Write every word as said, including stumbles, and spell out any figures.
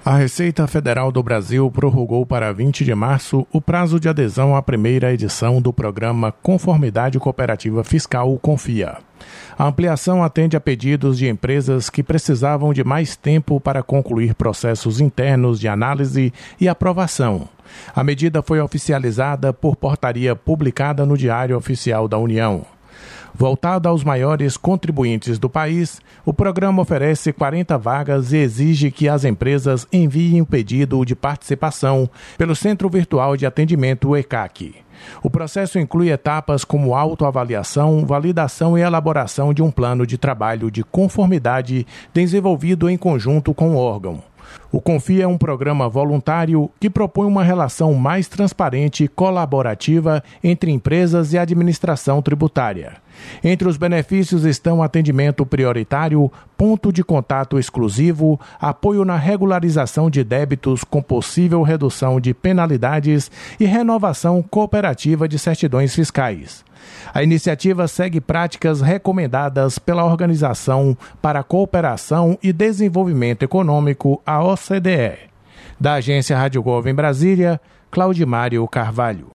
A Receita Federal do Brasil prorrogou para vinte de março o prazo de adesão à primeira edição do programa Conformidade Cooperativa Fiscal Confia. A ampliação atende a pedidos de empresas que precisavam de mais tempo para concluir processos internos de análise e aprovação. A medida foi oficializada por portaria publicada no Diário Oficial da União. Voltado aos maiores contribuintes do país, o programa oferece quarenta vagas e exige que as empresas enviem o pedido de participação pelo Centro Virtual de Atendimento E C A C. O processo inclui etapas como autoavaliação, validação e elaboração de um plano de trabalho de conformidade desenvolvido em conjunto com o órgão. O Confia é um programa voluntário que propõe uma relação mais transparente e colaborativa entre empresas e administração tributária. Entre os benefícios estão atendimento prioritário, ponto de contato exclusivo, apoio na regularização de débitos com possível redução de penalidades e renovação cooperativa de certidões fiscais. A iniciativa segue práticas recomendadas pela Organização para a Cooperação e Desenvolvimento Econômico, a O C D E. Da Agência Rádio Gov em Brasília, Claudimário Carvalho.